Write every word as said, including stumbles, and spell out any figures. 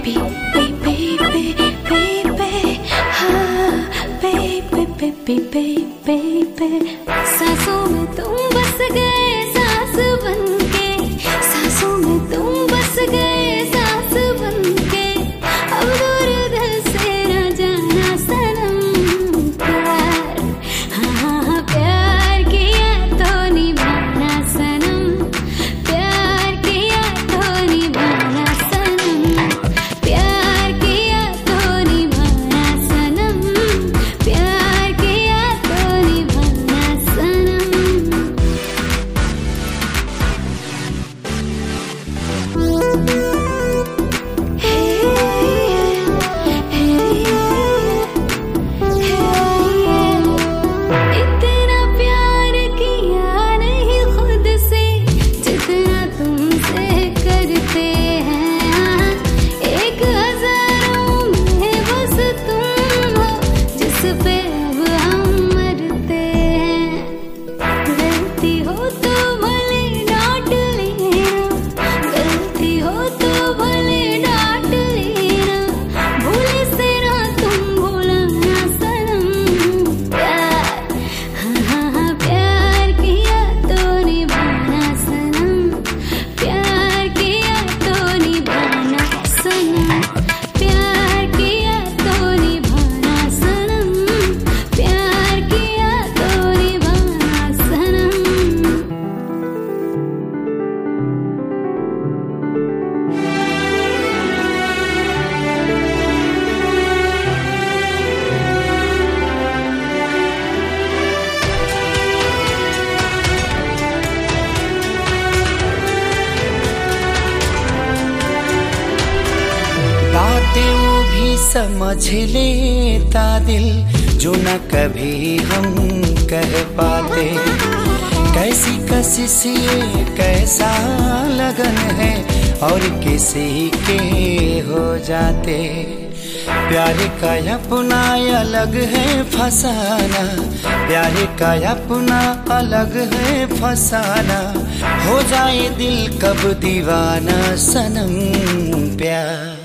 सांसों में तुम बस गए सांस बनके, सांसों में तुम बस गए सांस बनके, अब दूर दिल से न जाना सनम। प्यार हाँ हाँ हाँ प्यार किया तो निभाना सनम, प्यार किया तो निभाना सनम, प्यार किया तो निभाना सनम, प्यार किया तो निभाना सनम। इतना प्यार किया नहीं खुद से जितना तुमसे करते हैं, एक हजारों में बस तुम हो जिस पे अब हम मरते हैं। गलती हो तो भले डांट लेना, गलती हो तो भले डांट लेना, भूले से ना तुम भूलना सनम। प्यार हाँ हाँ हाँ प्यार किया तो निभाना सनम, प्यार किया तो निभाना सनम, प्यार किया तो निभाना सनम, प्यार किया तो निभाना सनम। बातें वो भी समझ लेता दिल जो न कभी हम कह पाते। कैसी कशिश ये कैसा लगन है और किसी के हो जाते। प्यार का अपना अलग है फसाना, प्यार का अपना अलग है फसाना, हो जाए दिल कब दीवाना सनम। प्यार